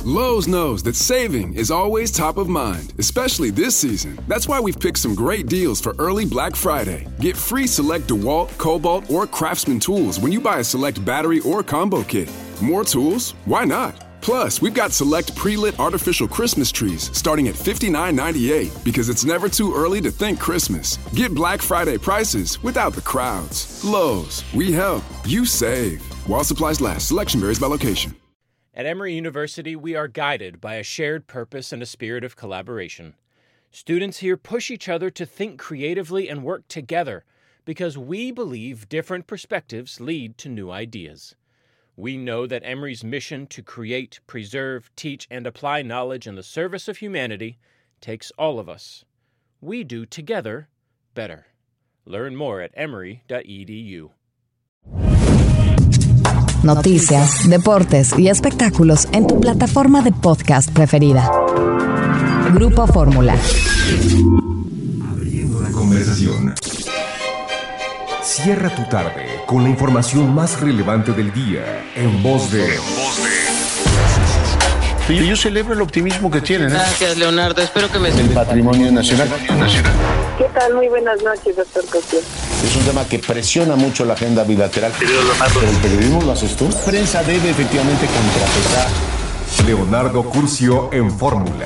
Lowe's knows that saving is always top of mind, especially this season. That's why we've picked some great deals for early Black Friday. Get free select DeWalt, Cobalt, or Craftsman tools when you buy a select battery or combo kit. More tools? Why not? Plus, we've got select pre-lit artificial Christmas trees starting at $59.98 because it's never too early to think Christmas. Get Black Friday prices without the crowds. Lowe's, we help, you save. While supplies last, selection varies by location. At Emory University, we are guided by a shared purpose and a spirit of collaboration. Students here push each other to think creatively and work together because we believe different perspectives lead to new ideas. We know that Emory's mission to create, preserve, teach, and apply knowledge in the service of humanity takes all of us. We do together better. Learn more at emory.edu. Noticias, deportes y espectáculos en tu plataforma de podcast preferida. Grupo Fórmula. Abriendo la conversación. Cierra tu tarde con la información más relevante del día en voz de... Yo celebro el optimismo que tienen. Gracias, Leonardo. Espero que me... El patrimonio nacional. ¿Qué tal? Muy buenas noches, doctor Cosío. Es un tema que presiona mucho la agenda bilateral. Pero el periodismo lo haces tú. La prensa debe efectivamente contrapesar. Leonardo Curcio en Fórmula.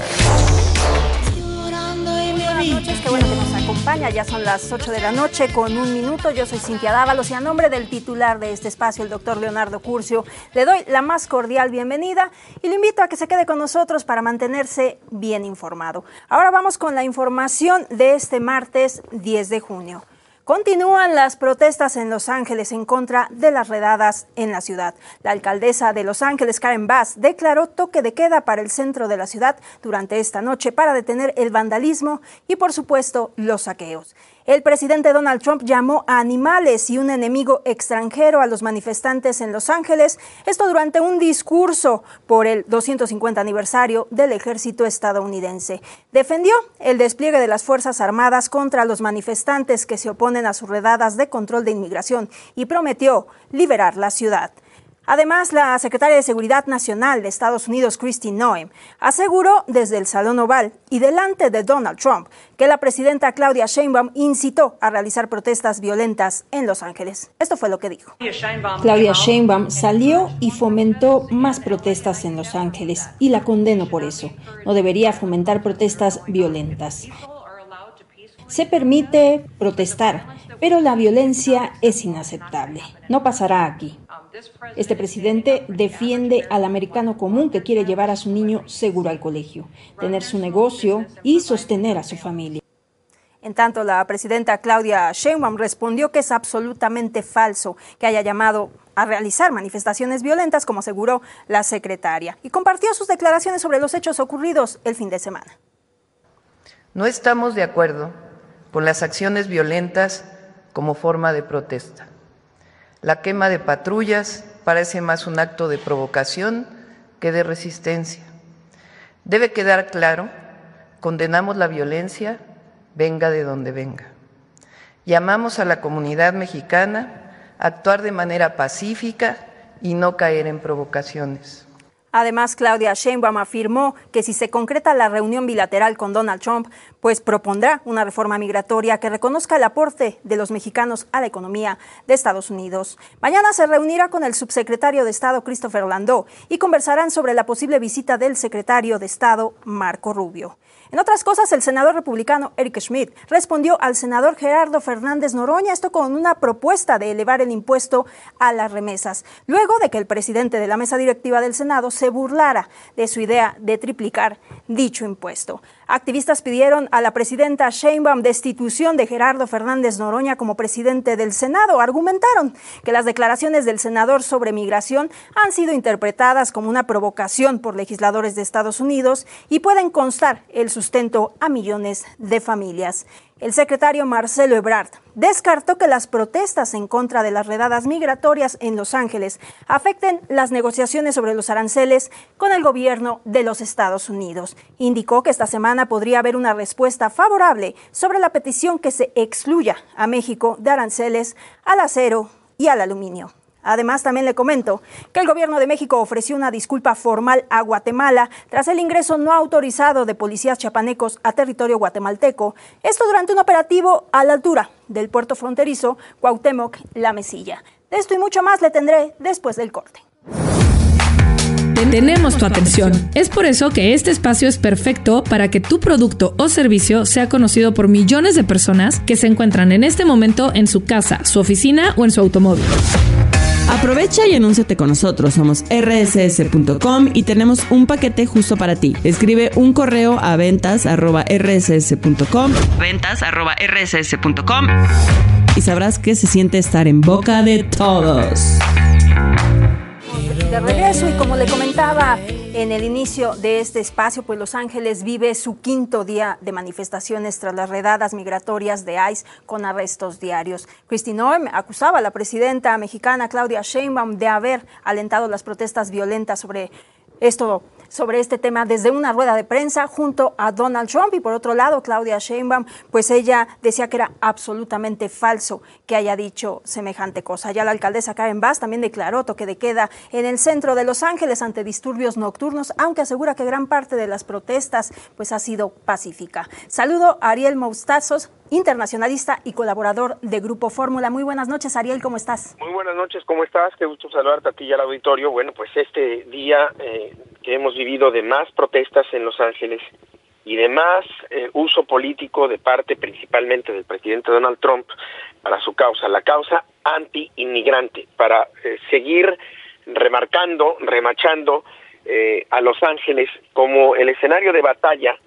Buenas noches, qué bueno que nos acompaña. Ya son las 8 de la noche con 1 minuto. Yo soy Cintia Dávalos y a nombre del titular de este espacio, el doctor Leonardo Curcio, le doy la más cordial bienvenida y le invito a que se quede con nosotros para mantenerse bien informado. Ahora vamos con la información de este martes 10 de junio. Continúan las protestas en Los Ángeles en contra de las redadas en la ciudad. La alcaldesa de Los Ángeles, Karen Bass, declaró toque de queda para el centro de la ciudad durante esta noche para detener el vandalismo y, por supuesto, los saqueos. El presidente Donald Trump llamó a animales y un enemigo extranjero a los manifestantes en Los Ángeles, esto durante un discurso por el 250 aniversario del ejército estadounidense. Defendió el despliegue de las Fuerzas Armadas contra los manifestantes que se oponen a sus redadas de control de inmigración y prometió liberar la ciudad. Además, la secretaria de Seguridad Nacional de Estados Unidos, Kristi Noem, aseguró desde el Salón Oval y delante de Donald Trump que la presidenta Claudia Sheinbaum incitó a realizar protestas violentas en Los Ángeles. Esto fue lo que dijo. Claudia Sheinbaum salió y fomentó más protestas en Los Ángeles y la condeno por eso. No debería fomentar protestas violentas. Se permite protestar, pero la violencia es inaceptable. No pasará aquí. Este presidente defiende al americano común que quiere llevar a su niño seguro al colegio, tener su negocio y sostener a su familia. En tanto, la presidenta Claudia Sheinbaum respondió que es absolutamente falso que haya llamado a realizar manifestaciones violentas, como aseguró la secretaria, y compartió sus declaraciones sobre los hechos ocurridos el fin de semana. No estamos de acuerdo con las acciones violentas como forma de protesta. La quema de patrullas parece más un acto de provocación que de resistencia. Debe quedar claro, condenamos la violencia, venga de donde venga. Llamamos a la comunidad mexicana a actuar de manera pacífica y no caer en provocaciones. Además, Claudia Sheinbaum afirmó que si se concreta la reunión bilateral con Donald Trump, pues propondrá una reforma migratoria que reconozca el aporte de los mexicanos a la economía de Estados Unidos. Mañana se reunirá con el subsecretario de Estado, Christopher Landau, y conversarán sobre la posible visita del secretario de Estado, Marco Rubio. En otras cosas, el senador republicano Eric Schmidt respondió al senador Gerardo Fernández Noroña, esto con una propuesta de elevar el impuesto a las remesas, luego de que el presidente de la mesa directiva del Senado se burlara de su idea de triplicar dicho impuesto. Activistas pidieron a la presidenta Sheinbaum destitución de Gerardo Fernández Noroña como presidente del Senado. Argumentaron que las declaraciones del senador sobre migración han sido interpretadas como una provocación por legisladores de Estados Unidos y pueden constar el sustento a millones de familias. El secretario Marcelo Ebrard descartó que las protestas en contra de las redadas migratorias en Los Ángeles afecten las negociaciones sobre los aranceles con el gobierno de los Estados Unidos. Indicó que esta semana podría haber una respuesta favorable sobre la petición que se excluya a México de aranceles al acero y al aluminio. Además, también le comento que el gobierno de México ofreció una disculpa formal a Guatemala tras el ingreso no autorizado de policías chiapanecos a territorio guatemalteco. Esto durante un operativo a la altura del puerto fronterizo Cuauhtémoc-La Mesilla. De esto y mucho más le tendré después del corte. Tenemos tu atención. Es por eso que este espacio es perfecto para que tu producto o servicio sea conocido por millones de personas que se encuentran en este momento en su casa, su oficina o en su automóvil. Aprovecha y anúnciate con nosotros. Somos rss.com y tenemos un paquete justo para ti. Escribe un correo a ventas@rss.com y sabrás que se siente estar en boca de todos. De regreso, y como le comentaba en el inicio de este espacio, pues Los Ángeles vive su quinto día de manifestaciones tras las redadas migratorias de ICE con arrestos diarios. Kristi Noem acusaba a la presidenta mexicana Claudia Sheinbaum de haber alentado las protestas violentas sobre este tema desde una rueda de prensa junto a Donald Trump. Y por otro lado, Claudia Sheinbaum, pues ella decía que era absolutamente falso que haya dicho semejante cosa. Ya la alcaldesa Karen Bass también declaró toque de queda en el centro de Los Ángeles ante disturbios nocturnos, aunque asegura que gran parte de las protestas pues ha sido pacífica. Saludo a Ariel Moustazos, internacionalista y colaborador de Grupo Fórmula. Muy buenas noches, Ariel, ¿cómo estás? Muy buenas noches, ¿cómo estás? Qué gusto saludarte a ti y al auditorio. Bueno, pues este día que hemos vivido de más protestas en Los Ángeles y de más uso político de parte principalmente del presidente Donald Trump para su causa, la causa anti-inmigrante, para seguir remachando a Los Ángeles como el escenario de batalla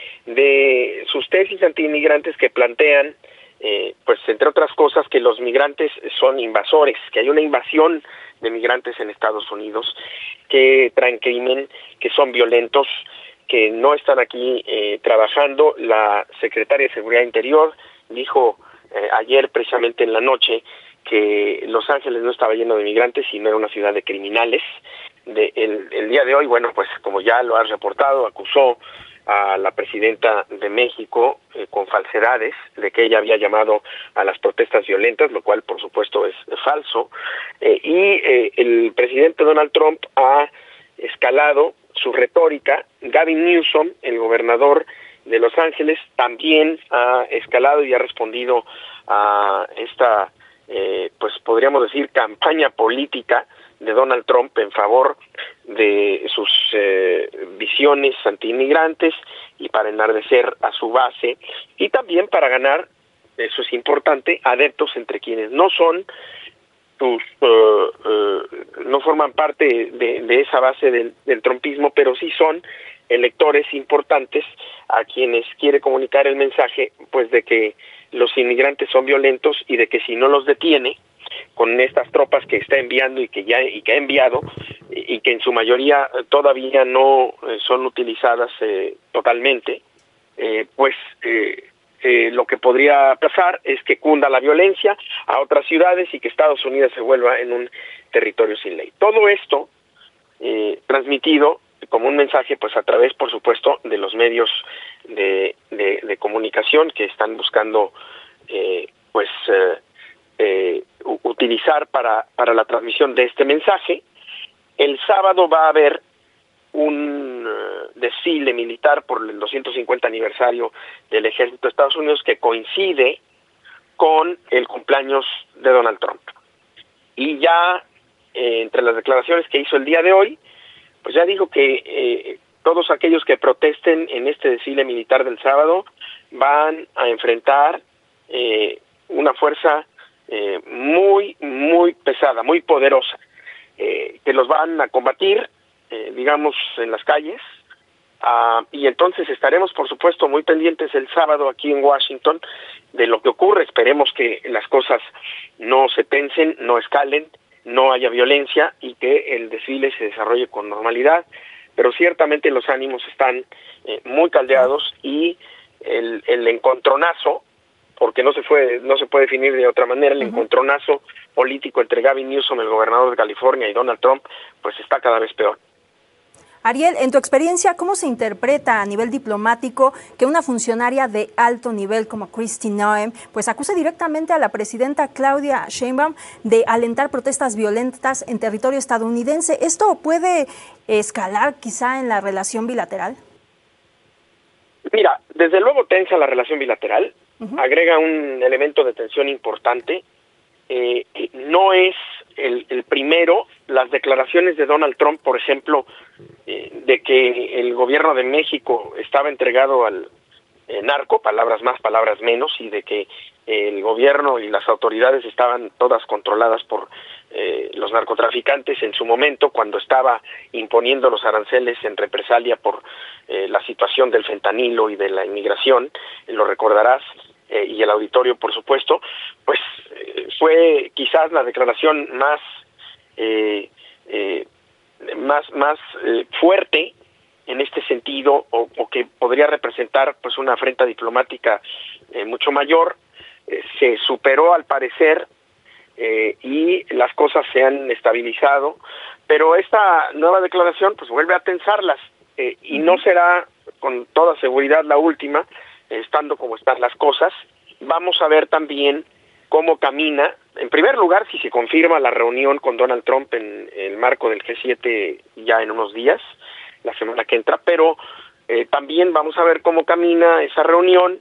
de sus tesis anti-inmigrantes que plantean, pues entre otras cosas, que los migrantes son invasores, que hay una invasión de migrantes en Estados Unidos, que traen crimen, que son violentos, que no están aquí trabajando. La secretaria de Seguridad Interior dijo ayer precisamente en la noche que Los Ángeles no estaba lleno de migrantes, sino era una ciudad de criminales. El día de hoy, bueno, pues como ya lo has reportado, acusó a la presidenta de México con falsedades de que ella había llamado a las protestas violentas, lo cual por supuesto es falso, y el presidente Donald Trump ha escalado su retórica. Gavin Newsom, el gobernador de Los Ángeles, también ha escalado y ha respondido a esta pues podríamos decir campaña política de Donald Trump en favor de sus visiones antiinmigrantes y para enardecer a su base y también para ganar, eso es importante, adeptos entre quienes no son no forman parte de esa base del trumpismo, pero sí son electores importantes a quienes quiere comunicar el mensaje pues de que los inmigrantes son violentos y de que si no los detiene con estas tropas que está enviando y que ha enviado y que en su mayoría todavía no son utilizadas totalmente, lo que podría pasar es que cunda la violencia a otras ciudades y que Estados Unidos se vuelva en un territorio sin ley. Todo esto transmitido como un mensaje pues a través, por supuesto, de los medios de comunicación que están buscando utilizar para la transmisión de este mensaje. El sábado va a haber un desfile militar por el 250 aniversario del Ejército de Estados Unidos que coincide con el cumpleaños de Donald Trump. Y ya entre las declaraciones que hizo el día de hoy, pues ya dijo que todos aquellos que protesten en este desfile militar del sábado van a enfrentar una fuerza muy, muy pesada, muy poderosa, que los van a combatir, digamos, en las calles, y entonces estaremos, por supuesto, muy pendientes el sábado aquí en Washington de lo que ocurre. Esperemos que las cosas no se tensen, no escalen, no haya violencia y que el desfile se desarrolle con normalidad, pero ciertamente los ánimos están muy caldeados y el encontronazo, porque no se puede definir de otra manera, el encontronazo político entre Gavin Newsom, el gobernador de California, y Donald Trump, pues está cada vez peor. Ariel, en tu experiencia, ¿cómo se interpreta a nivel diplomático que una funcionaria de alto nivel como Kristi Noem pues acuse directamente a la presidenta Claudia Sheinbaum de alentar protestas violentas en territorio estadounidense? ¿Esto puede escalar quizá en la relación bilateral? Mira, desde luego tensa la relación bilateral, agrega un elemento de tensión importante. No es el primero. Las declaraciones de Donald Trump, por ejemplo, de que el gobierno de México estaba entregado al narco, palabras más, palabras menos, y de que el gobierno y las autoridades estaban todas controladas por los narcotraficantes en su momento, cuando estaba imponiendo los aranceles en represalia por la situación del fentanilo y de la inmigración, lo recordarás, y el auditorio, por supuesto, pues fue quizás la declaración más fuerte en este sentido, o que podría representar pues una afrenta diplomática mucho mayor. Se superó al parecer y las cosas se han estabilizado, pero esta nueva declaración pues vuelve a tensarlas, y no será con toda seguridad la última, estando como están las cosas. Vamos a ver también cómo camina, en primer lugar, si se confirma la reunión con Donald Trump en el marco del G7 ya en unos días, la semana que entra, pero también vamos a ver cómo camina esa reunión,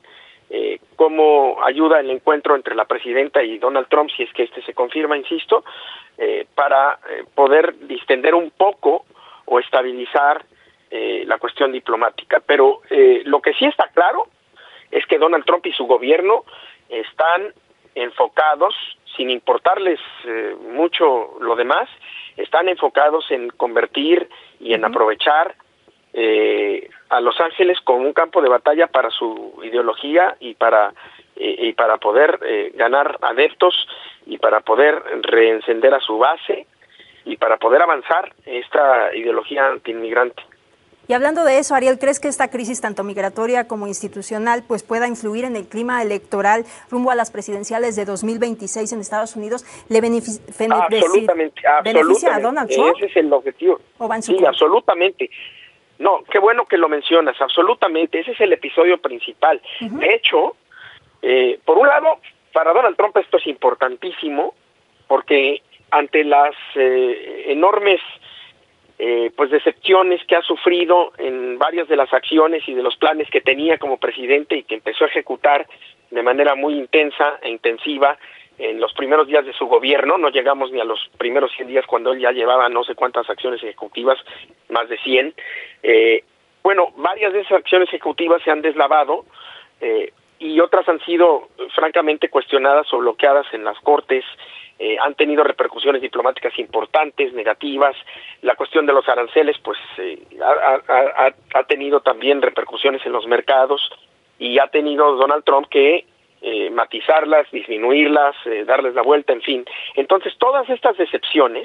cómo ayuda el encuentro entre la presidenta y Donald Trump, si es que este se confirma, insisto, para poder distender un poco o estabilizar la cuestión diplomática. Pero lo que sí está claro es que Donald Trump y su gobierno están enfocados, sin importarles mucho lo demás, están enfocados en convertir y en aprovechar a Los Ángeles como un campo de batalla para su ideología y para poder ganar adeptos y para poder reencender a su base y para poder avanzar esta ideología antiinmigrante. Y hablando de eso, Ariel, ¿crees que esta crisis tanto migratoria como institucional pues pueda influir en el clima electoral rumbo a las presidenciales de 2026 en Estados Unidos? ¿Le beneficia a Donald Trump? Ese es el objetivo. ¿O va en su sí, contra? Absolutamente. No, qué bueno que lo mencionas, absolutamente. Ese es el episodio principal. De hecho, por un lado, para Donald Trump esto es importantísimo, porque ante las enormes pues decepciones que ha sufrido en varias de las acciones y de los planes que tenía como presidente y que empezó a ejecutar de manera muy intensa e intensiva en los primeros días de su gobierno, no llegamos ni a los primeros 100 días cuando él ya llevaba no sé cuántas acciones ejecutivas, más de 100. Bueno, varias de esas acciones ejecutivas se han deslavado y otras han sido francamente cuestionadas o bloqueadas en las cortes. Han tenido repercusiones diplomáticas importantes, negativas. La cuestión de los aranceles pues ha tenido también repercusiones en los mercados, y ha tenido Donald Trump que matizarlas, disminuirlas, darles la vuelta, en fin. Entonces todas estas decepciones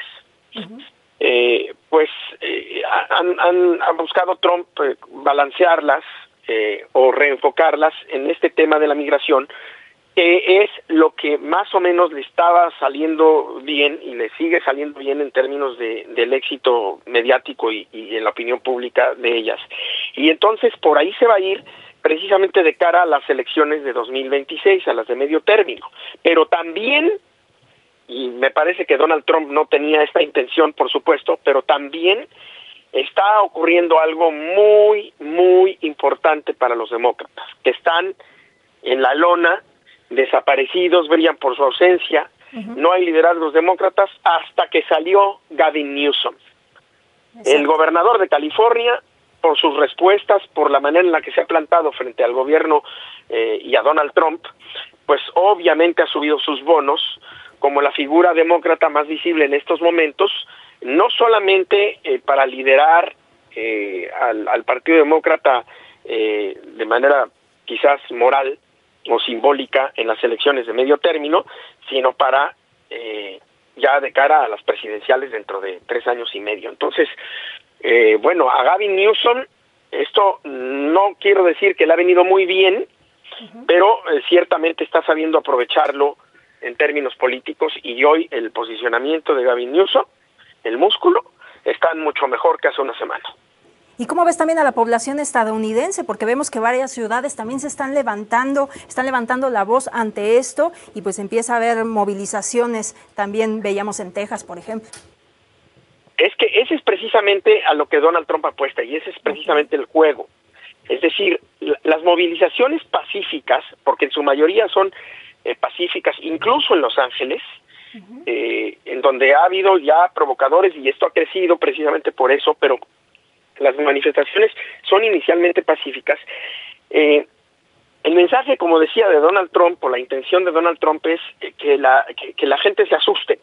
ha buscado Trump balancearlas o reenfocarlas en este tema de la migración, que es lo que más o menos le estaba saliendo bien y le sigue saliendo bien en términos del éxito mediático y en la opinión pública de ellas. Y entonces por ahí se va a ir precisamente de cara a las elecciones de 2026, a las de medio término. Pero también, y me parece que Donald Trump no tenía esta intención, por supuesto, pero también está ocurriendo algo muy, muy importante para los demócratas, que están en la lona, desaparecidos, brillan por su ausencia. No hay liderazgos demócratas hasta que salió Gavin Newsom. Exacto. El gobernador de California, por sus respuestas, por la manera en la que se ha plantado frente al gobierno y a Donald Trump, pues obviamente ha subido sus bonos como la figura demócrata más visible en estos momentos, no solamente para liderar al Partido Demócrata de manera quizás moral o simbólica en las elecciones de medio término, sino para ya de cara a las presidenciales dentro de 3 años y medio. Entonces, bueno, a Gavin Newsom, esto no quiero decir que le ha venido muy bien, pero ciertamente está sabiendo aprovecharlo en términos políticos, y hoy el posicionamiento de Gavin Newsom, el músculo, está mucho mejor que hace una semana. ¿Y cómo ves también a la población estadounidense? Porque vemos que varias ciudades también se están levantando la voz ante esto y pues empieza a haber movilizaciones. También veíamos en Texas, por ejemplo. Es que ese es precisamente a lo que Donald Trump apuesta y ese es precisamente el juego. Es decir, las movilizaciones pacíficas, porque en su mayoría son pacíficas, incluso en Los Ángeles, en donde ha habido ya provocadores y esto ha crecido precisamente por eso, pero las manifestaciones son inicialmente pacíficas. El mensaje, como decía, de Donald Trump, o la intención de Donald Trump es que la gente se asuste,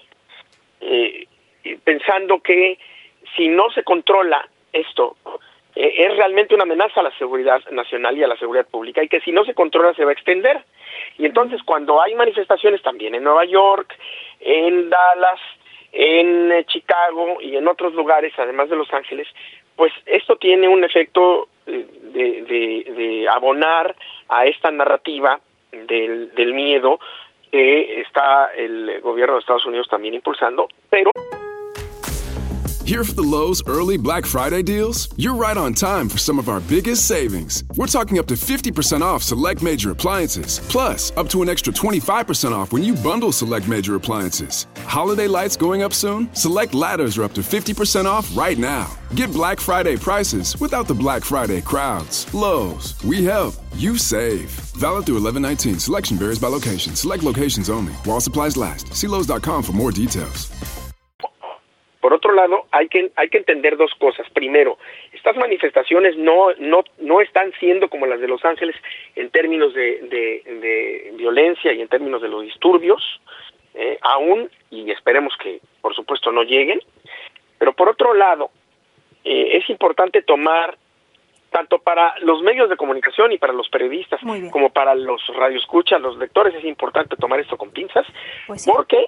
pensando que si no se controla esto, es realmente una amenaza a la seguridad nacional y a la seguridad pública, y que si no se controla se va a extender. Y entonces cuando hay manifestaciones también en Nueva York, en Dallas, en Chicago y en otros lugares, además de Los Ángeles, pues esto tiene un efecto de abonar a esta narrativa del miedo que está el gobierno de Estados Unidos también impulsando, pero... Here for the Lowe's early Black Friday deals? You're right on time for some of our biggest savings. We're talking up to 50% off select major appliances. Plus, up to an extra 25% off when you bundle select major appliances. Holiday lights going up soon? Select ladders are up to 50% off right now. Get Black Friday prices without the Black Friday crowds. Lowe's, we help, you save. Valid through 11/19. Selection varies by location. Select locations only. While supplies last. See Lowe's.com for more details. Por otro lado, hay que entender dos cosas. Primero, estas manifestaciones no están siendo como las de Los Ángeles en términos de violencia y en términos de los disturbios, aún, y esperemos que, por supuesto, no lleguen. Pero por otro lado, es importante tomar, tanto para los medios de comunicación y para los periodistas, como para los radioescuchas, los lectores, es importante tomar esto con pinzas, pues sí. porque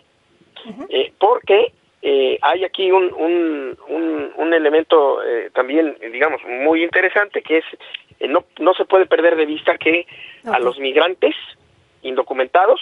hay aquí un elemento también, digamos, muy interesante, que es no se puede perder de vista que a los migrantes indocumentados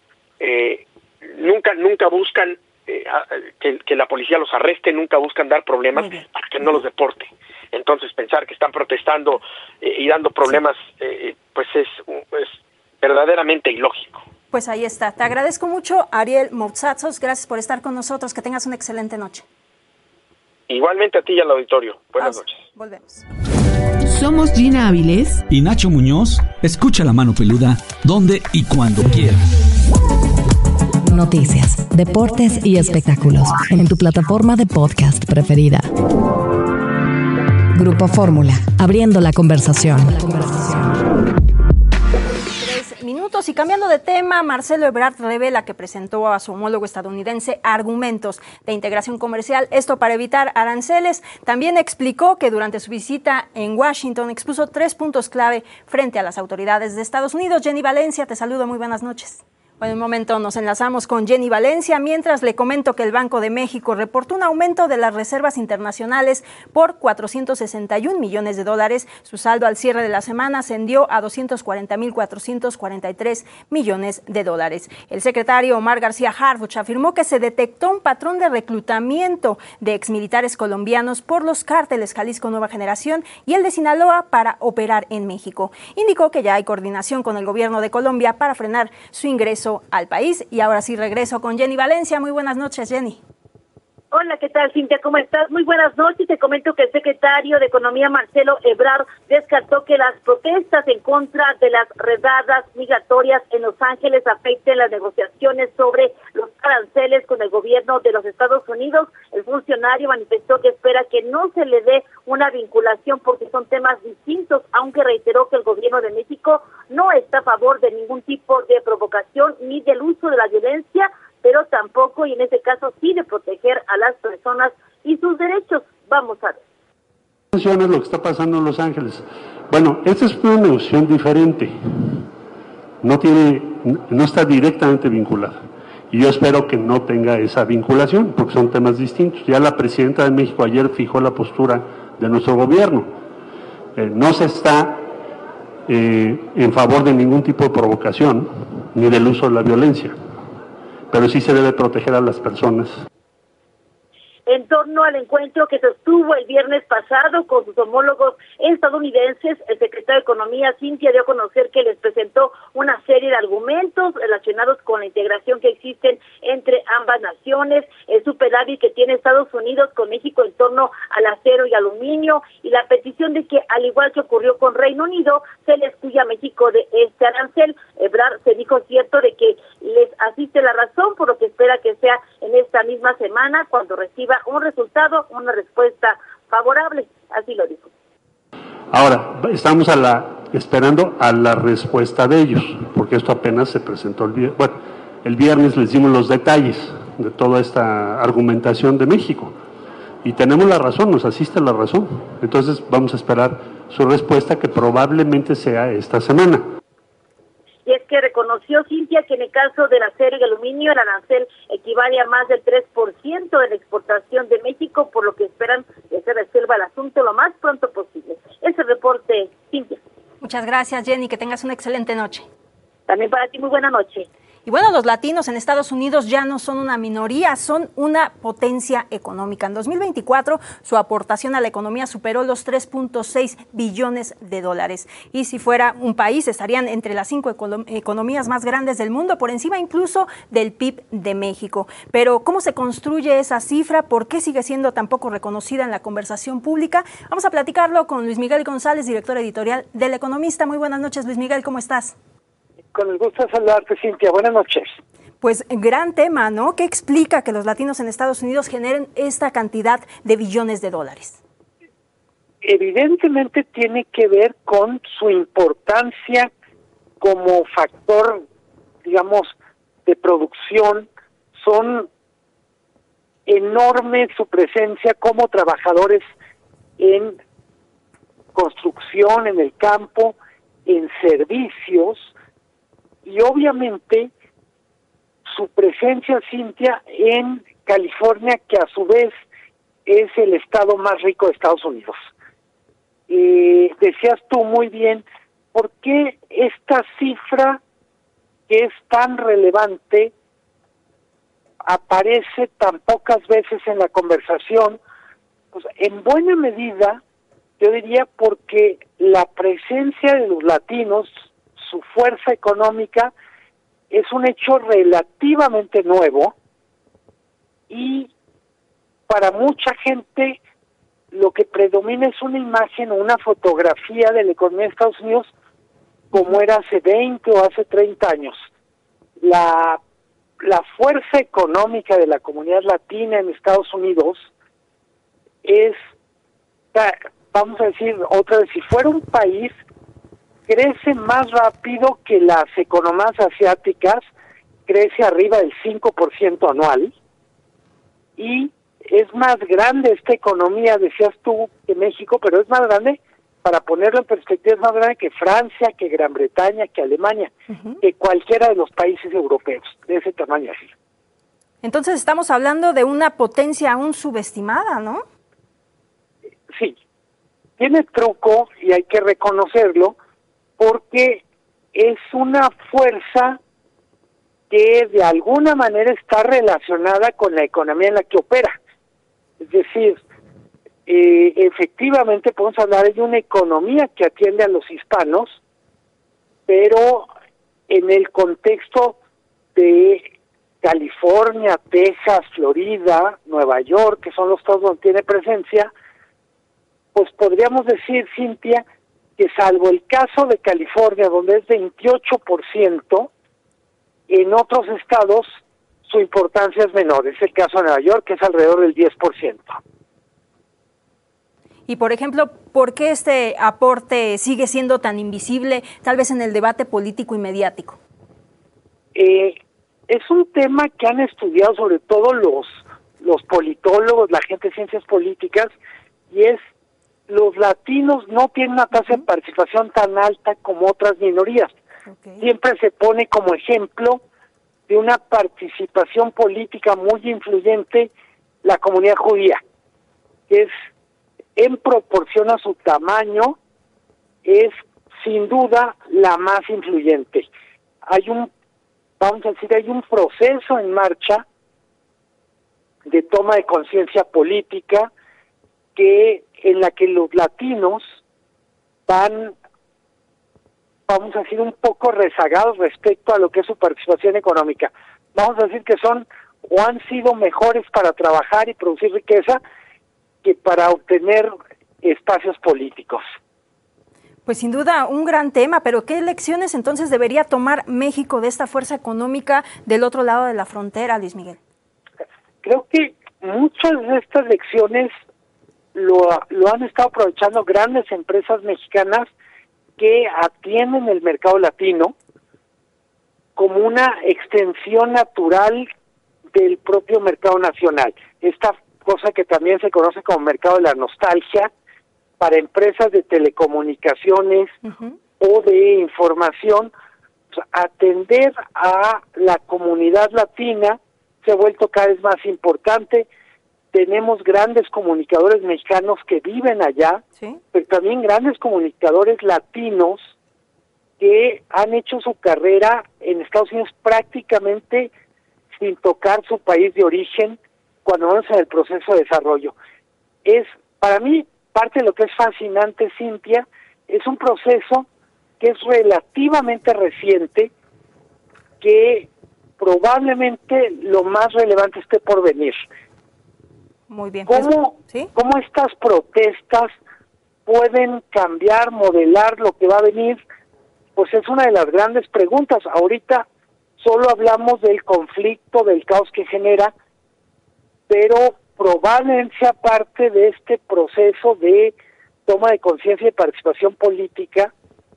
nunca buscan que la policía los arreste, nunca buscan dar problemas para que no los deporte. Entonces pensar que están protestando y dando problemas pues es verdaderamente ilógico. Pues ahí está. Te agradezco mucho, Ariel Moutsatsos. Gracias por estar con nosotros. Que tengas una excelente noche. Igualmente a ti y al auditorio. Buenas noches. Volvemos. Somos Gina Áviles y Nacho Muñoz. Escucha La Mano Peluda donde y cuando quieras. Noticias, deportes y espectáculos en tu plataforma de podcast preferida. Grupo Fórmula, abriendo la conversación. Minutos y cambiando de tema, Marcelo Ebrard revela que presentó a su homólogo estadounidense argumentos de integración comercial, esto para evitar aranceles. También explicó que durante su visita en Washington expuso 3 puntos clave frente a las autoridades de Estados Unidos. Jenny Valencia, te saludo, muy buenas noches. Bueno, en un momento nos enlazamos con Jenny Valencia, mientras le comento que el Banco de México reportó un aumento de las reservas internacionales por $461 millones. Su saldo al cierre de la semana ascendió a $240,443 millones. El secretario Omar García Harfuch afirmó que se detectó un patrón de reclutamiento de exmilitares colombianos por los cárteles Jalisco Nueva Generación y el de Sinaloa para operar en México. Indicó que ya hay coordinación con el gobierno de Colombia para frenar su ingreso al país. Y ahora sí regreso con Jenny Valencia. Muy buenas noches, Jenny. Hola, ¿qué tal, Cintia? ¿Cómo estás? Muy buenas noches. Te comento que el secretario de Economía, Marcelo Ebrard, descartó que las protestas en contra de las redadas migratorias en Los Ángeles afecten las negociaciones sobre los aranceles con el gobierno de los Estados Unidos. El funcionario manifestó que espera que no se le dé una vinculación porque son temas distintos, aunque reiteró que el gobierno de México no está a favor de ningún tipo de provocación ni del uso de la violencia, pero tampoco, y en este caso sí, de proteger a las personas y sus derechos. Vamos a ver. Menciona lo que está pasando en Los Ángeles. Bueno, esta es una negociación diferente. No está directamente vinculada. Y yo espero que no tenga esa vinculación, porque son temas distintos. Ya la presidenta de México ayer fijó la postura de nuestro gobierno. No se está en favor de ningún tipo de provocación, ni del uso de la violencia. Pero sí se debe proteger a las personas. En torno al encuentro que sostuvo el viernes pasado con sus homólogos estadounidenses, el secretario de Economía, Cynthia, dio a conocer que les presentó una serie de argumentos relacionados con la integración que existen entre ambas naciones, el superávit que tiene Estados Unidos con México en torno al acero y aluminio, y la petición de que, al igual que ocurrió con Reino Unido, se le excluya a México de este arancel. Ebrard se dijo cierto de que les asiste la razón, por lo que espera que sea en esta misma semana cuando reciba un resultado, una respuesta favorable, así lo dijo. Ahora, estamos esperando a la respuesta de ellos, porque esto apenas se presentó el viernes les dimos los detalles de toda esta argumentación de México, y tenemos la razón, nos asiste la razón, entonces vamos a esperar su respuesta, que probablemente sea esta semana. Y es que reconoció Cynthia que en el caso del acero y aluminio el arancel equivale a más del 3% de la exportación de México, por lo que esperan que se resuelva el asunto lo más pronto posible. Ese reporte, Cynthia. Muchas gracias, Jenny, que tengas una excelente noche. También para ti, muy buena noche. Y bueno, los latinos en Estados Unidos ya no son una minoría, son una potencia económica. En 2024, su aportación a la economía superó los 3.6 billones de dólares. Y si fuera un país, estarían entre las 5 economías más grandes del mundo, por encima incluso del PIB de México. Pero, ¿cómo se construye esa cifra? ¿Por qué sigue siendo tan poco reconocida en la conversación pública? Vamos a platicarlo con Luis Miguel González, director editorial del Economista. Muy buenas noches, Luis Miguel, ¿cómo estás? Con el gusto de saludarte, Cynthia. Buenas noches. Pues gran tema, ¿no? ¿Qué explica que los latinos en Estados Unidos generen esta cantidad de billones de dólares? Evidentemente tiene que ver con su importancia como factor, digamos, de producción. Son enorme su presencia como trabajadores en construcción, en el campo, en servicios. Y obviamente su presencia, Cynthia, en California, que a su vez es el estado más rico de Estados Unidos. Decías tú muy bien, ¿por qué esta cifra que es tan relevante aparece tan pocas veces en la conversación? Pues en buena medida, yo diría porque la presencia de los latinos, su fuerza económica, es un hecho relativamente nuevo, y para mucha gente lo que predomina es una imagen o una fotografía de la economía de Estados Unidos como era hace 20 o hace 30 años. La fuerza económica de la comunidad latina en Estados Unidos es, vamos a decir otra vez, si fuera un país, crece más rápido que las economías asiáticas, crece arriba del 5% anual, y es más grande esta economía, decías tú, que México, pero es más grande, para ponerlo en perspectiva, es más grande que Francia, que Gran Bretaña, que Alemania, que cualquiera de los países europeos, de ese tamaño así. Entonces estamos hablando de una potencia aún subestimada, ¿no? Sí, tiene truco y hay que reconocerlo, porque es una fuerza que de alguna manera está relacionada con la economía en la que opera. Es decir, efectivamente podemos hablar de una economía que atiende a los hispanos, pero en el contexto de California, Texas, Florida, Nueva York, que son los estados donde tiene presencia, pues podríamos decir, Cynthia, que salvo el caso de California, donde es 28%, en otros estados su importancia es menor. Es el caso de Nueva York, que es alrededor del 10%. Y, por ejemplo, ¿por qué este aporte sigue siendo tan invisible, tal vez en el debate político y mediático? Es un tema que han estudiado sobre todo los politólogos, la gente de ciencias políticas, y es los latinos no tienen una tasa de participación tan alta como otras minorías. Siempre se pone como ejemplo de una participación política muy influyente la comunidad judía, que es en proporción a su tamaño, es sin duda la más influyente. Hay un proceso en marcha de toma de conciencia política en la que los latinos van, vamos a decir, un poco rezagados respecto a lo que es su participación económica. Vamos a decir que son o han sido mejores para trabajar y producir riqueza que para obtener espacios políticos. Pues sin duda un gran tema, pero ¿qué lecciones entonces debería tomar México de esta fuerza económica del otro lado de la frontera, Luis Miguel? Creo que muchas de estas lecciones lo han estado aprovechando grandes empresas mexicanas que atienden el mercado latino como una extensión natural del propio mercado nacional. Esta cosa que también se conoce como mercado de la nostalgia para empresas de telecomunicaciones o de información, pues, atender a la comunidad latina se ha vuelto cada vez más importante. Tenemos grandes comunicadores mexicanos que viven allá, ¿sí?, pero también grandes comunicadores latinos que han hecho su carrera en Estados Unidos prácticamente sin tocar su país de origen cuando vamos en el proceso de desarrollo. Es, para mí, parte de lo que es fascinante, Cintia, es un proceso que es relativamente reciente, que probablemente lo más relevante esté por venir. Muy bien. ¿Cómo estas protestas pueden cambiar, modelar lo que va a venir? Pues es una de las grandes preguntas. Ahorita solo hablamos del conflicto, del caos que genera, pero probablemente sea parte de este proceso de toma de conciencia y participación política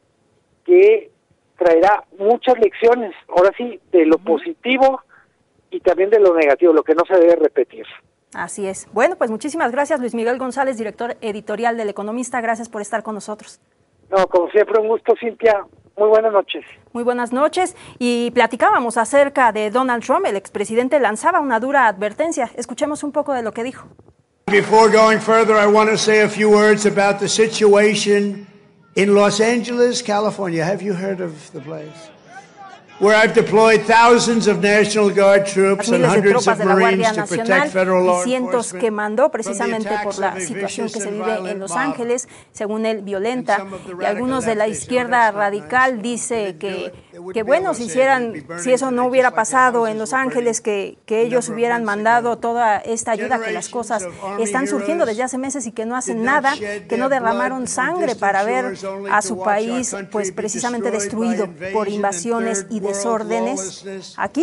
que traerá muchas lecciones, ahora sí, de lo positivo y también de lo negativo, lo que no se debe repetir. Así es. Bueno, pues muchísimas gracias, Luis Miguel González, director editorial del Economista. Gracias por estar con nosotros. No, como siempre, un gusto, Cintia. Muy buenas noches. Muy buenas noches. Y platicábamos acerca de Donald Trump. El expresidente lanzaba una dura advertencia. Escuchemos un poco de lo que dijo. Before going further, I want to say a few words about the situation in Los Angeles, California. Have you heard of the place? Where I've deployed thousands of National Guard troops and hundreds of Marines to protect federal law enforcement. Cientos que mandó precisamente por la situación que se vive en Los Ángeles, según él, violenta. Y algunos de la izquierda radical dice que bueno, si eso no hubiera pasado en Los Ángeles, que ellos hubieran mandado toda esta ayuda, que las cosas están surgiendo desde hace meses y que no hacen nada, que no derramaron sangre para ver a su país pues precisamente destruido por invasiones y desórdenes aquí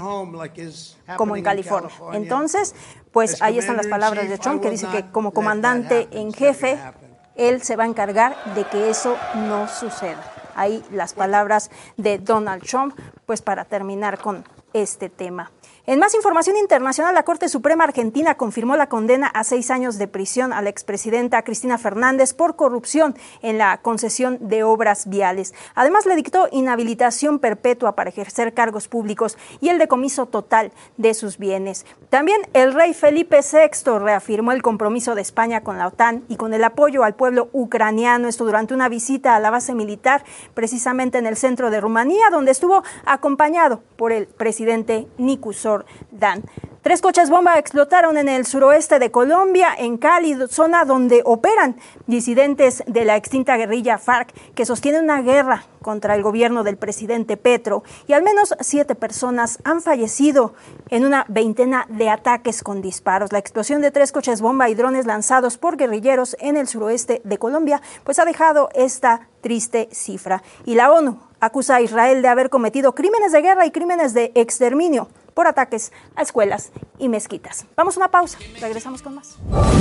como en California. Entonces, pues ahí están las palabras de Trump, que dice que como comandante en jefe, él se va a encargar de que eso no suceda. Ahí las palabras de Donald Trump, pues para terminar con este tema. En más información internacional, la Corte Suprema Argentina confirmó la condena a 6 años de prisión a la expresidenta Cristina Fernández por corrupción en la concesión de obras viales. Además, le dictó inhabilitación perpetua para ejercer cargos públicos y el decomiso total de sus bienes. También el rey Felipe VI reafirmó el compromiso de España con la OTAN y con el apoyo al pueblo ucraniano, esto durante una visita a la base militar, precisamente en el centro de Rumanía, donde estuvo acompañado por el presidente Nicusor Dan. 3 coches bomba explotaron en el suroeste de Colombia, en Cali, zona donde operan disidentes de la extinta guerrilla FARC, que sostiene una guerra contra el gobierno del presidente Petro, y al menos 7 personas han fallecido en una veintena de ataques con disparos. La explosión de 3 coches bomba y drones lanzados por guerrilleros en el suroeste de Colombia, pues ha dejado esta triste cifra. Y la ONU acusa a Israel de haber cometido crímenes de guerra y crímenes de exterminio por ataques a escuelas y mezquitas. Vamos a una pausa, regresamos con más.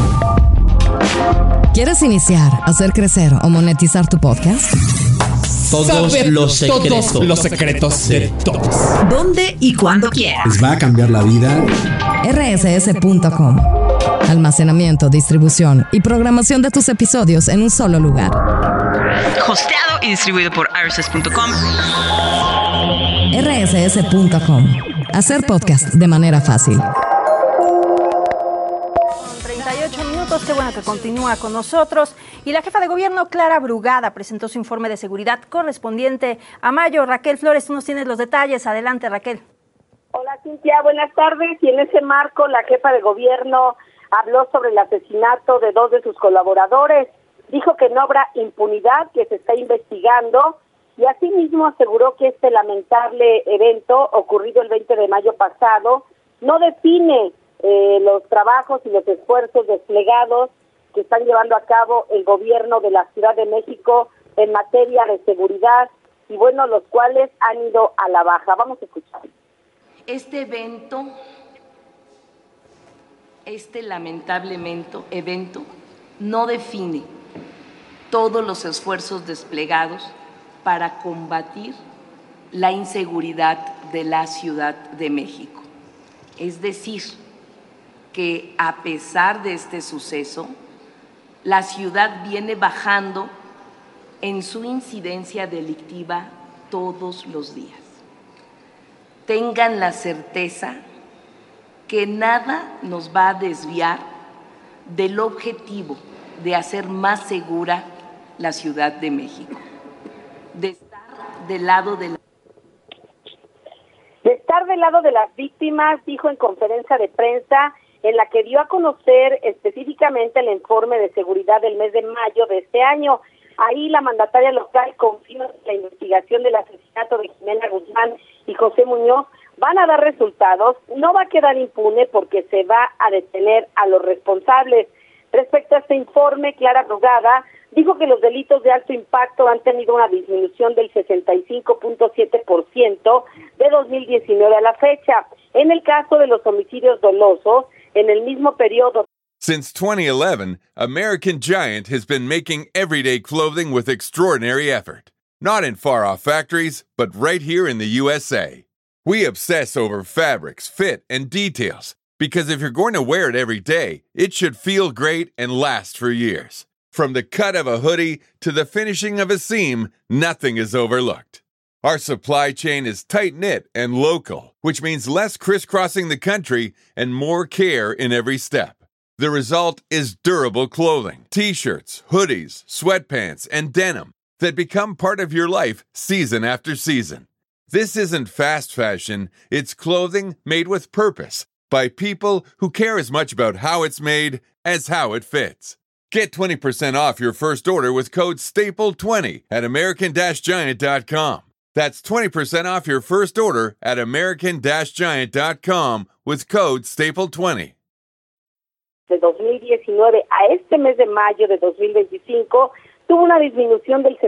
¿Quieres iniciar, hacer crecer o monetizar tu podcast? Todos los secretos de todos. ¿Dónde y cuándo quieras? Les va a cambiar la vida. rss.com. Almacenamiento, distribución y programación de tus episodios en un solo lugar. Hosteado y distribuido por rss.com. rss.com. Hacer podcast de manera fácil. 38 minutos, qué bueno que continúa con nosotros. Y la jefa de gobierno, Clara Brugada, presentó su informe de seguridad correspondiente a mayo. Raquel Flores, tú nos tienes los detalles. Adelante, Raquel. Hola, Cintia, buenas tardes. Y en ese marco, la jefa de gobierno habló sobre el asesinato de 2 de sus colaboradores. Dijo que no habrá impunidad, que se está investigando, y asimismo aseguró que este lamentable evento ocurrido el 20 de mayo pasado no define los trabajos y los esfuerzos desplegados que están llevando a cabo el gobierno de la Ciudad de México en materia de seguridad, y bueno, los cuales han ido a la baja. Vamos a escuchar. Este evento, este lamentable evento, no define todos los esfuerzos desplegados para combatir la inseguridad de la Ciudad de México. Es decir, que a pesar de este suceso, la ciudad viene bajando en su incidencia delictiva todos los días. Tengan la certeza que nada nos va a desviar del objetivo de hacer más segura la Ciudad de México, de estar del lado de las víctimas, dijo en conferencia de prensa en la que dio a conocer específicamente el informe de seguridad del mes de mayo de este año. Ahí la mandataria local confirma que la investigación del asesinato de Jimena Guzmán y José Muñoz van a dar resultados, no va a quedar impune porque se va a detener a los responsables. Respecto a este informe, Clara Brugada dijo que los delitos de alto impacto han tenido una disminución del 65.7% de 2019 a la fecha. En el caso de los homicidios dolosos, en el mismo periodo. Since 2011, American Giant has been making everyday clothing with extraordinary effort. Not in far-off factories, but right here in the USA. We obsess over fabrics, fit, and details, because if you're going to wear it every day, it should feel great and last for years. From the cut of a hoodie to the finishing of a seam, nothing is overlooked. Our supply chain is tight-knit and local, which means less crisscrossing the country and more care in every step. The result is durable clothing, t-shirts, hoodies, sweatpants, and denim that become part of your life season after season. This isn't fast fashion, it's clothing made with purpose by people who care as much about how it's made as how it fits. Get 20% off your first order with code STAPLE20 at American-Giant.com. That's 20% off your first order at American-Giant.com with code STAPLE20. De 2019 a este mes de mayo de 2025 tuvo una disminución del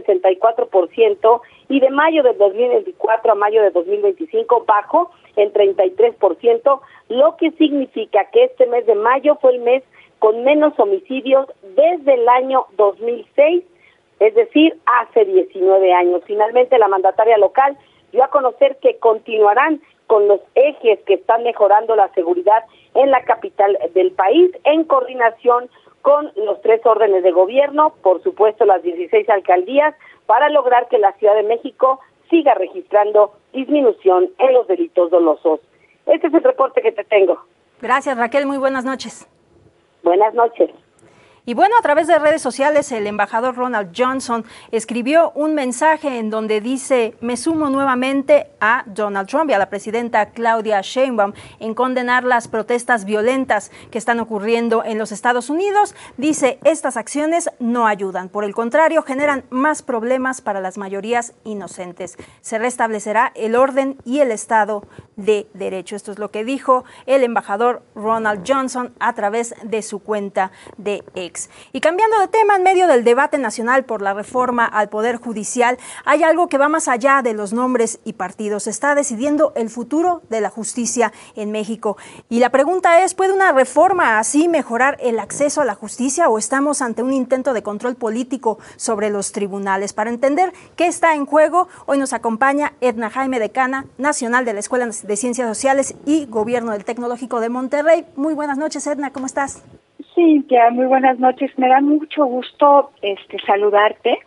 64% y de mayo de 2024 a mayo de 2025 bajó en 33%, lo que significa que este mes de mayo fue el mes con menos homicidios desde el año 2006, es decir, hace 19 años. Finalmente, la mandataria local dio a conocer que continuarán con los ejes que están mejorando la seguridad en la capital del país, en coordinación con los 3 órdenes de gobierno, por supuesto las 16 alcaldías, para lograr que la Ciudad de México siga registrando disminución en los delitos dolosos. Este es el reporte que te tengo. Gracias, Raquel, muy buenas noches. Buenas noches. Y bueno, a través de redes sociales, el embajador Ronald Johnson escribió un mensaje en donde dice: me sumo nuevamente a Donald Trump y a la presidenta Claudia Sheinbaum en condenar las protestas violentas que están ocurriendo en los Estados Unidos. Dice, estas acciones no ayudan, por el contrario, generan más problemas para las mayorías inocentes. Se restablecerá el orden y el Estado de Derecho. Esto es lo que dijo el embajador Ronald Johnson a través de su cuenta de X. Y cambiando de tema, en medio del debate nacional por la reforma al Poder Judicial, hay algo que va más allá de los nombres y partidos. Se está decidiendo el futuro de la justicia en México. Y la pregunta es, ¿puede una reforma así mejorar el acceso a la justicia o estamos ante un intento de control político sobre los tribunales? Para entender qué está en juego, hoy nos acompaña Edna Jaime, decana nacional de la Escuela de Ciencias Sociales y Gobierno del Tecnológico de Monterrey. Muy buenas noches, Edna, ¿cómo estás? Cintia, muy buenas noches. Me da mucho gusto saludarte.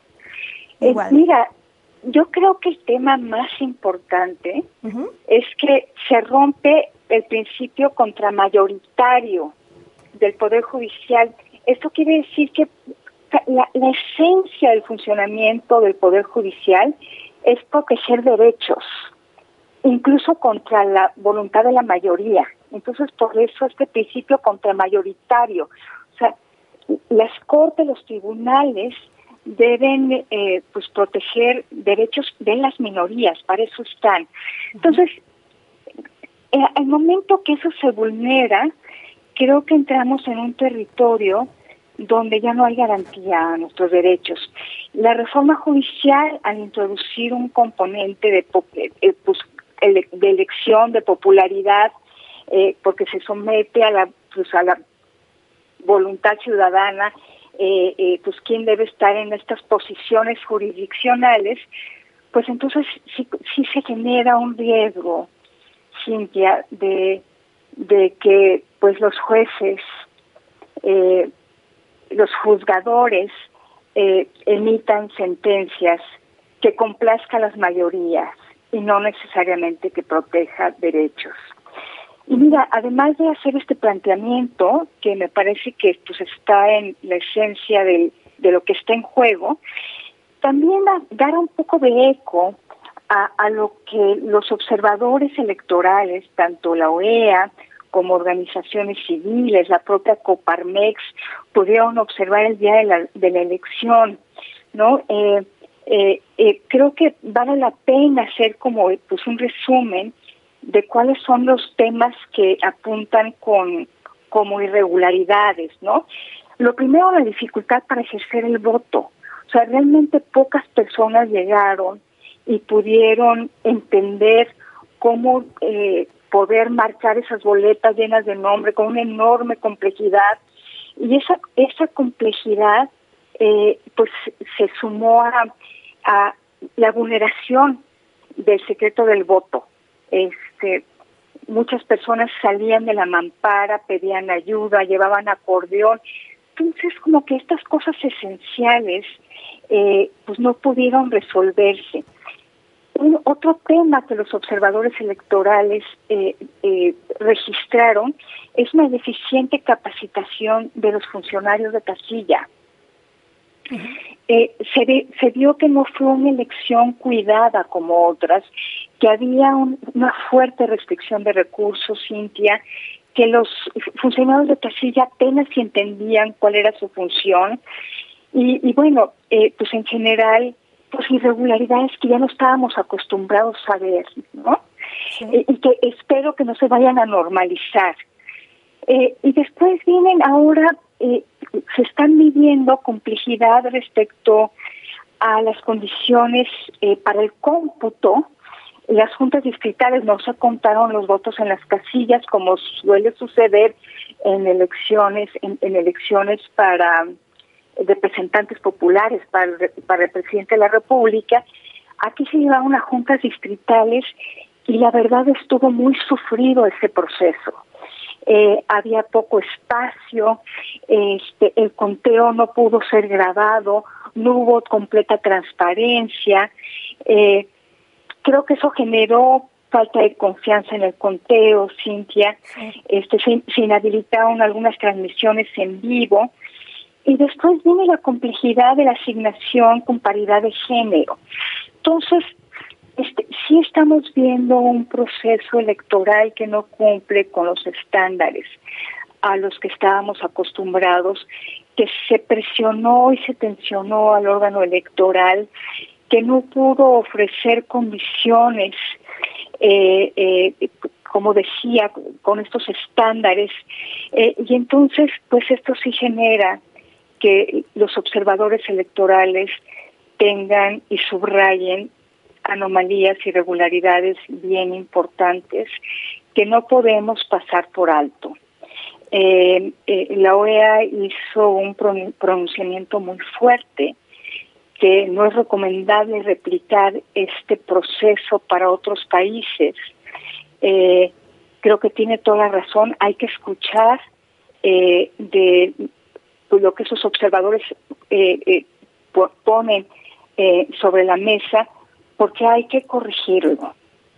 Mira, yo creo que el tema más importante es que se rompe el principio contramayoritario del Poder Judicial. Esto quiere decir que la esencia del funcionamiento del Poder Judicial es proteger derechos. incluso contra la voluntad de la mayoría. Entonces, por eso este principio contramayoritario. O sea, las cortes, los tribunales deben pues proteger derechos de las minorías, para eso están. Entonces, al momento que eso se vulnera, creo que entramos en un territorio donde ya no hay garantía a nuestros derechos. La reforma judicial, al introducir un componente de elección, de popularidad, porque se somete a la voluntad ciudadana, pues quién debe estar en estas posiciones jurisdiccionales, pues entonces sí se genera un riesgo, Cintia, de que pues los jueces, los juzgadores emitan sentencias que complazca a las mayorías y no necesariamente que proteja derechos. Y mira, además de hacer este planteamiento, que me parece que pues está en la esencia de lo que está en juego, también dar un poco de eco a lo que los observadores electorales, tanto la OEA como organizaciones civiles, la propia Coparmex, pudieron observar el día de la elección, ¿no? Creo que vale la pena hacer como pues un resumen de cuáles son los temas que apuntan como irregularidades, ¿no? Lo primero, la dificultad para ejercer el voto. O sea, realmente pocas personas llegaron y pudieron entender cómo poder marcar esas boletas llenas de nombre con una enorme complejidad. Y esa complejidad pues se sumó a la vulneración del secreto del voto. Muchas personas salían de la mampara, pedían ayuda, llevaban acordeón. Entonces, como que estas cosas esenciales pues no pudieron resolverse. Otro tema que los observadores electorales registraron es una deficiente capacitación de los funcionarios de casilla. Se vio que no fue una elección cuidada como otras, que había una fuerte restricción de recursos, Cintia, que los funcionarios de casilla apenas entendían cuál era su función y bueno, pues en general, pues irregularidades que ya no estábamos acostumbrados a ver, ¿no? Sí. Y que espero que no se vayan a normalizar. Y después vienen ahora, se están midiendo complejidad respecto a las condiciones para el cómputo. Las juntas distritales no se contaron los votos en las casillas como suele suceder en elecciones, en elecciones para representantes populares, para el presidente de la República. Aquí se llevaron a juntas distritales y la verdad estuvo muy sufrido ese proceso. Había poco espacio, el conteo no pudo ser grabado, no hubo completa transparencia. Creo que eso generó falta de confianza en el conteo, Cintia. Se inhabilitaron algunas transmisiones en vivo. Y después viene la complejidad de la asignación con paridad de género. Entonces, sí estamos viendo un proceso electoral que no cumple con los estándares a los que estábamos acostumbrados, que se presionó y se tensionó al órgano electoral, que no pudo ofrecer condiciones, como decía, con estos estándares. Y entonces, pues esto sí genera que los observadores electorales tengan y subrayen anomalías, irregularidades bien importantes que no podemos pasar por alto. La OEA hizo un pronunciamiento muy fuerte que no es recomendable replicar este proceso para otros países. Creo que tiene toda la razón. Hay que escuchar de lo que esos observadores ponen sobre la mesa, porque hay que corregirlo.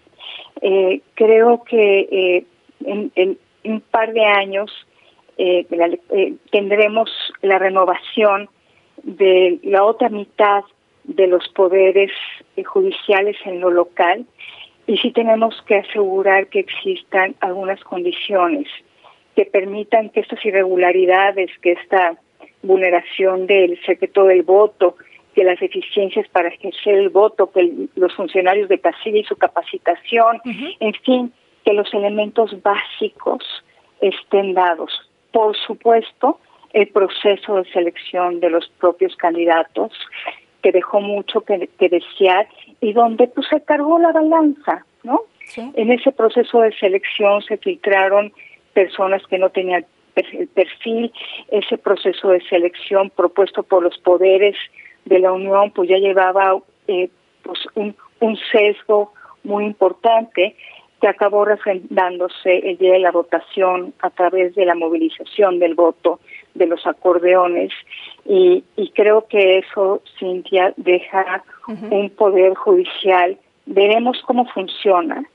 Creo que en un par de años tendremos la renovación de la otra mitad de los poderes judiciales en lo local, y sí tenemos que asegurar que existan algunas condiciones que permitan que estas irregularidades, que esta vulneración del secreto del voto, que las deficiencias para ejercer el voto, que los funcionarios de casilla y su capacitación, en fin, que los elementos básicos estén dados. Por supuesto, el proceso de selección de los propios candidatos, que dejó mucho que desear y donde pues se cargó la balanza, ¿no? Sí. En ese proceso de selección se filtraron personas que no tenían el perfil. Ese proceso de selección propuesto por los poderes de la Unión pues ya llevaba pues un sesgo muy importante que acabó refrendándose el día de la votación a través de la movilización del voto, de los acordeones, y creo que eso, Cintia, deja un poder judicial. Veremos cómo funciona,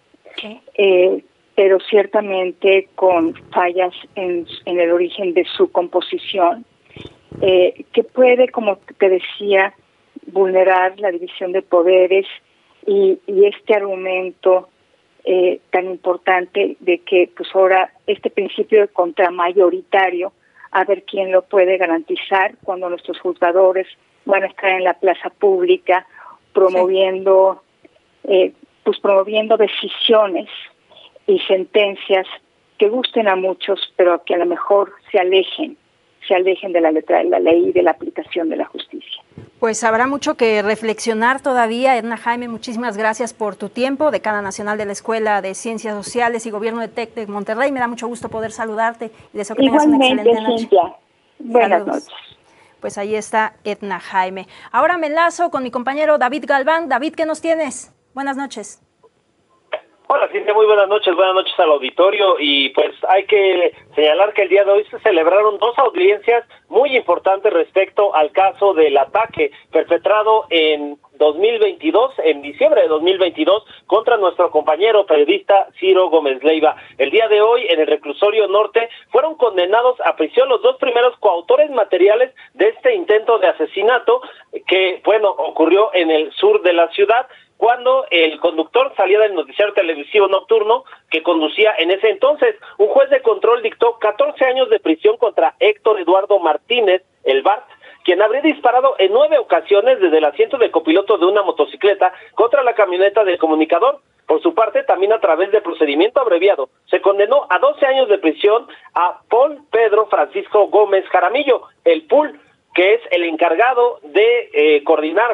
pero ciertamente con fallas en el origen de su composición, que puede, como te decía, vulnerar la división de poderes y este argumento tan importante de que pues ahora este principio de contramayoritario, a ver quién lo puede garantizar cuando nuestros juzgadores van a estar en la plaza pública promoviendo promoviendo decisiones y sentencias que gusten a muchos, pero que a lo mejor se alejen de la letra de la ley y de la aplicación de la justicia. Pues habrá mucho que reflexionar todavía. Edna Jaime, muchísimas gracias por tu tiempo, decana nacional de la Escuela de Ciencias Sociales y Gobierno de TEC de Monterrey. Me da mucho gusto poder saludarte y deseo que tengas una excelente noche. Cintia. Buenas noches. Pues ahí está Edna Jaime. Ahora me enlazo con mi compañero David Galván. David, ¿qué nos tienes? Buenas noches. Hola, Cintia, muy buenas noches al auditorio, y pues hay que señalar que el día de hoy se celebraron dos audiencias muy importantes respecto al caso del ataque perpetrado en 2022, en diciembre de 2022, contra nuestro compañero periodista Ciro Gómez Leiva. El día de hoy, en el reclusorio norte, fueron condenados a prisión los dos primeros coautores materiales de este intento de asesinato que, ocurrió en el sur de la ciudad, cuando el conductor salía del noticiario televisivo nocturno que conducía en ese entonces. Un juez de control dictó 14 años de prisión contra Héctor Eduardo Martínez, el Bart, quien habría disparado en 9 ocasiones desde el asiento de copiloto de una motocicleta contra la camioneta del comunicador. Por su parte, también a través de procedimiento abreviado, se condenó a 12 años de prisión a Paul Pedro Francisco Gómez Jaramillo, el PUL, que es el encargado de coordinar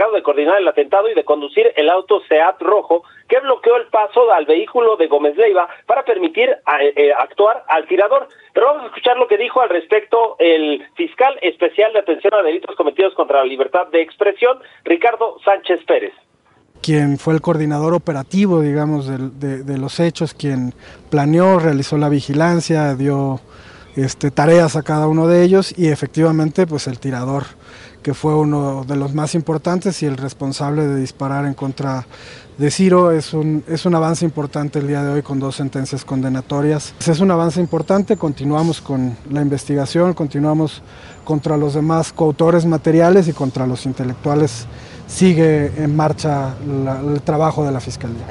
el atentado y de conducir el auto Seat rojo que bloqueó el paso al vehículo de Gómez Leiva para permitir actuar al tirador. Pero vamos a escuchar lo que dijo al respecto el fiscal especial de atención a delitos cometidos contra la libertad de expresión, Ricardo Sánchez Pérez. Quien fue el coordinador operativo, digamos, de los hechos, quien planeó, realizó la vigilancia, dio tareas a cada uno de ellos, y efectivamente pues el tirador, que fue uno de los más importantes y el responsable de disparar en contra de Ciro, es un avance importante el día de hoy con 2 sentencias condenatorias. Es un avance importante, continuamos con la investigación, continuamos contra los demás coautores materiales y contra los intelectuales. Sigue en marcha el trabajo de la Fiscalía.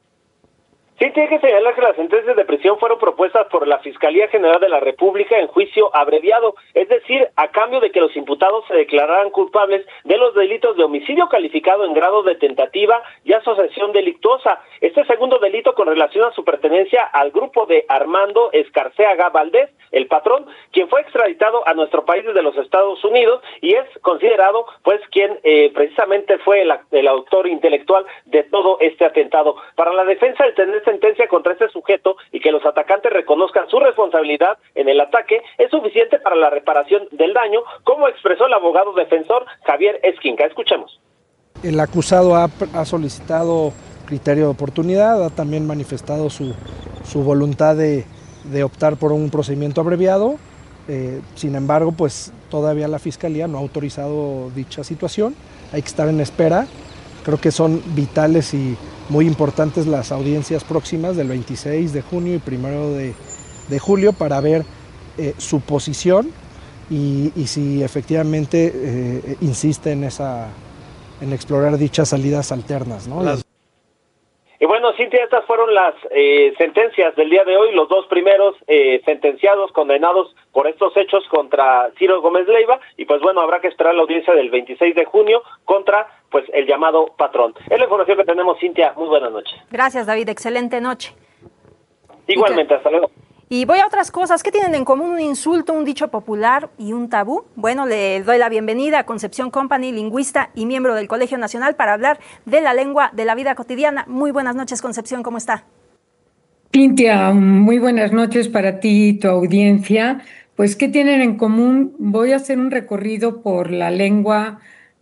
Sí, tiene que señalar que las sentencias de prisión fueron propuestas por la Fiscalía General de la República en juicio abreviado, es decir, a cambio de que los imputados se declararan culpables de los delitos de homicidio calificado en grado de tentativa y asociación delictuosa. Este segundo delito con relación a su pertenencia al grupo de Armando Escarceaga Valdés, el patrón, quien fue extraditado a nuestro país desde los Estados Unidos y es considerado pues quien precisamente fue el autor intelectual de todo este atentado. Para la defensa, el tener sentencia contra este sujeto y que los atacantes reconozcan su responsabilidad en el ataque es suficiente para la reparación del daño, como expresó el abogado defensor Javier Esquinca. Escuchemos. El acusado ha solicitado criterio de oportunidad, ha también manifestado su voluntad de optar por un procedimiento abreviado. Sin embargo, pues todavía la Fiscalía no ha autorizado dicha situación. Hay que estar en espera. Creo que son vitales y muy importantes las audiencias próximas del 26 de junio y 1 de julio para ver su posición y si efectivamente insiste en explorar dichas salidas alternas, ¿no? Y bueno, Cintia, estas fueron las sentencias del día de hoy, los dos primeros sentenciados, condenados por estos hechos contra Ciro Gómez Leiva, y pues bueno, habrá que esperar la audiencia del 26 de junio contra pues el llamado patrón. Es la información que tenemos, Cintia. Muy buenas noches. Gracias, David. Excelente noche. Igualmente, hasta luego. Y voy a otras cosas. ¿Qué tienen en común un insulto, un dicho popular y un tabú? Bueno, le doy la bienvenida a Concepción Company, lingüista y miembro del Colegio Nacional, para hablar de la lengua de la vida cotidiana. Muy buenas noches, Concepción, ¿cómo está? Cintia, muy buenas noches para ti y tu audiencia. Pues, ¿qué tienen en común? Voy a hacer un recorrido por la lengua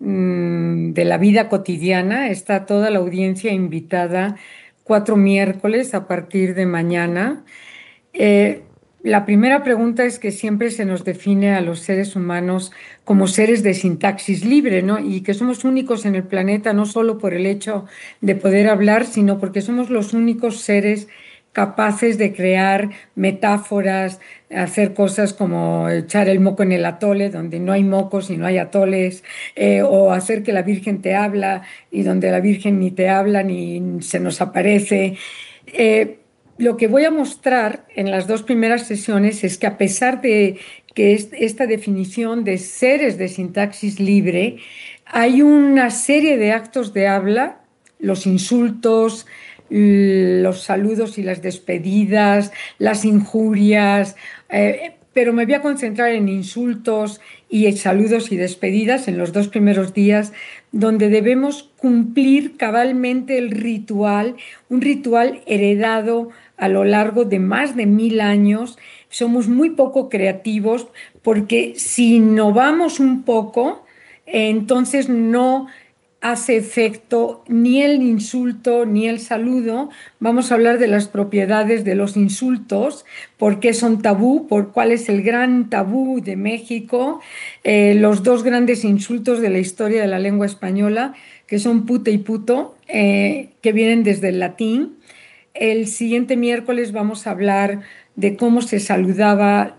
de la vida cotidiana. Está toda la audiencia invitada 4 miércoles a partir de mañana. La primera pregunta es que siempre se nos define a los seres humanos como seres de sintaxis libre, ¿no? Y que somos únicos en el planeta no solo por el hecho de poder hablar, sino porque somos los únicos seres capaces de crear metáforas, hacer cosas como echar el moco en el atole, donde no hay mocos y no hay atoles, o hacer que la Virgen te habla y donde la Virgen ni te habla ni se nos aparece. Lo que voy a mostrar en las 2 primeras sesiones es que, a pesar de que esta definición de seres de sintaxis libre, hay una serie de actos de habla, los insultos, los saludos y las despedidas, las injurias, pero me voy a concentrar en insultos y saludos y despedidas en los 2 primeros días, donde debemos cumplir cabalmente el ritual, un ritual heredado a lo largo de más de 1000 años. Somos muy poco creativos, porque si innovamos un poco, entonces no hace efecto ni el insulto ni el saludo. Vamos a hablar de las propiedades de los insultos, por qué son tabú, por cuál es el gran tabú de México, los 2 grandes insultos de la historia de la lengua española, que son puta y puto, que vienen desde el latín. El siguiente miércoles vamos a hablar de cómo se saludaba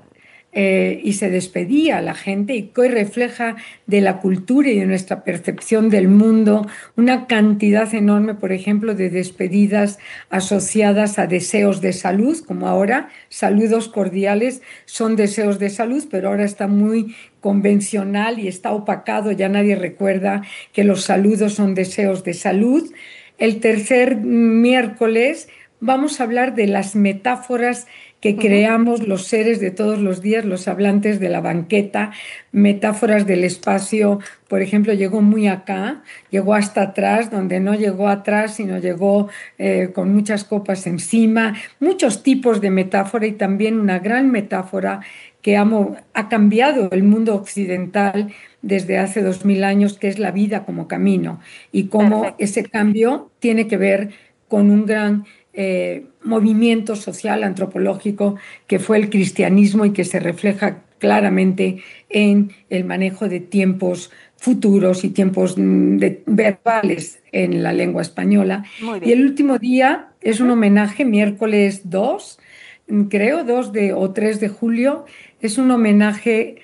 y se despedía a la gente, y que refleja de la cultura y de nuestra percepción del mundo una cantidad enorme, por ejemplo, de despedidas asociadas a deseos de salud, como ahora saludos cordiales son deseos de salud, pero ahora está muy convencional y está opacado, ya nadie recuerda que los saludos son deseos de salud. El tercer miércoles vamos a hablar de las metáforas que creamos los seres de todos los días, los hablantes de la banqueta, metáforas del espacio. Por ejemplo, llegó muy acá, llegó hasta atrás, donde no llegó atrás, sino llegó con muchas copas encima, muchos tipos de metáfora, y también una gran metáfora que ha cambiado el mundo occidental desde hace 2000 años, que es la vida como camino, y cómo ese cambio tiene que ver con un gran movimiento social, antropológico, que fue el cristianismo, y que se refleja claramente en el manejo de tiempos futuros y tiempos verbales en la lengua española. Y el último día es un homenaje, miércoles 2, creo, 2 o 3 de julio, es un homenaje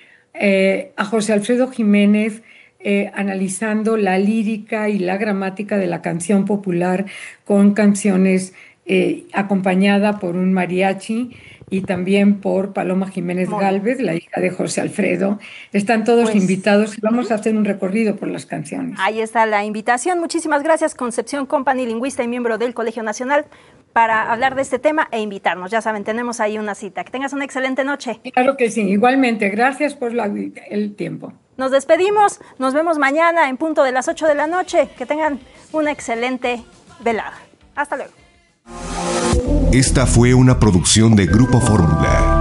a José Alfredo Jiménez, analizando la lírica y la gramática de la canción popular, con canciones acompañada por un mariachi, y también por Paloma Jiménez Gálvez, la hija de José Alfredo. Están todos invitados, y vamos a hacer un recorrido por las canciones. Ahí está la invitación. Muchísimas gracias, Concepción Company, lingüista y miembro del Colegio Nacional, para hablar de este tema e invitarnos. Ya saben, tenemos ahí una cita. Que tengas una excelente noche. Claro que sí, igualmente. Gracias por el tiempo. Nos despedimos. Nos vemos mañana en punto de las 8 de la noche. Que tengan una excelente velada. Hasta luego. Esta fue una producción de Grupo Fórmula.